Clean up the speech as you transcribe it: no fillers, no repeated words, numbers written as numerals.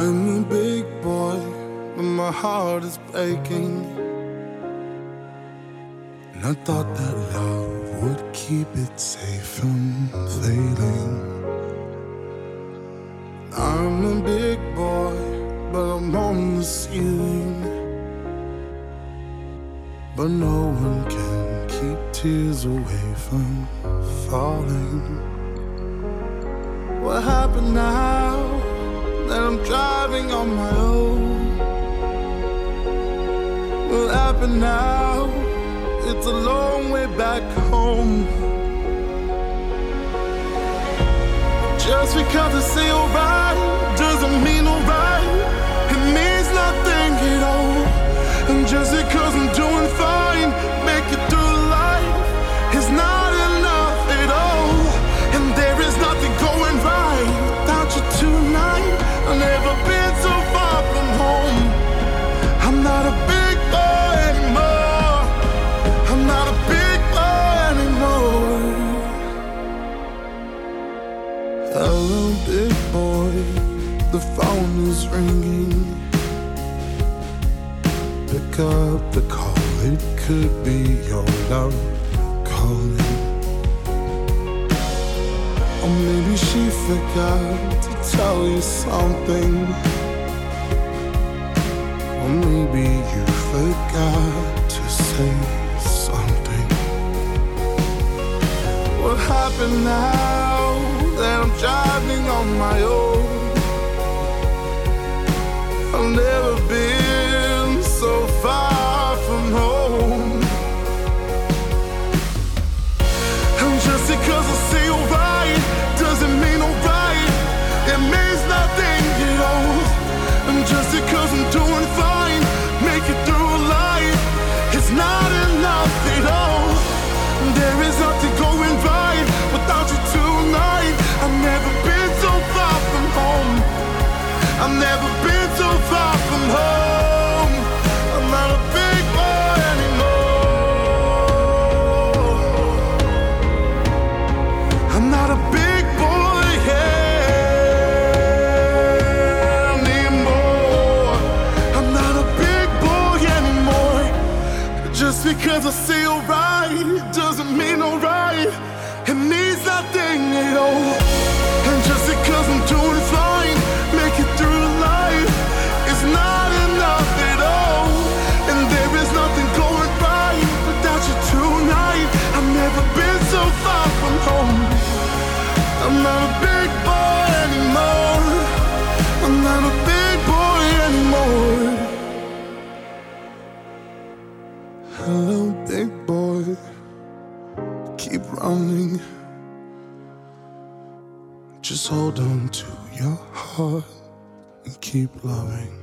I'm a big boy, but my heart is breaking. And I thought that love would keep it safe from failing. I'm a big boy, but I'm on the ceiling. But no one can keep tears away from falling. What happened now that I'm driving on my own? What happened now? It's a long way back home. Just because I say alright doesn't mean alright. It means nothing at all. And just because I'm doing fine, make it through life is not enough at all. And there is nothing going right without you tonight. I've never been so far from home. I'm not a big boy anymore. I'm not a big boy anymore. Hello, big boy, the phone is ringing. Pick up the call, it could be your love calling. Or maybe she forgot to tell you something. Or maybe you forgot to say something. What happened now that I'm driving on my own? I've never been so far from home. And just because I say alright doesn't mean alright. It means nothing at all. And just because I'm doing fine, make it through life, it's not enough at all. There is nothing going right without you tonight. I've never been so far from home. I've never been so far from home. I'm not a big boy anymore. I'm not a big boy anymore. I'm not a big boy anymore. Just because I say alright doesn't mean alright. It means nothing at all. And just because I'm doing fine, make it through life, it's not enough at all. And there is nothing going right without you tonight. I've never been so far from home. I'm not a big boy anymore. I'm not a big boy anymore. Hello, big boy. Keep running. Just hold on to your heart and keep loving.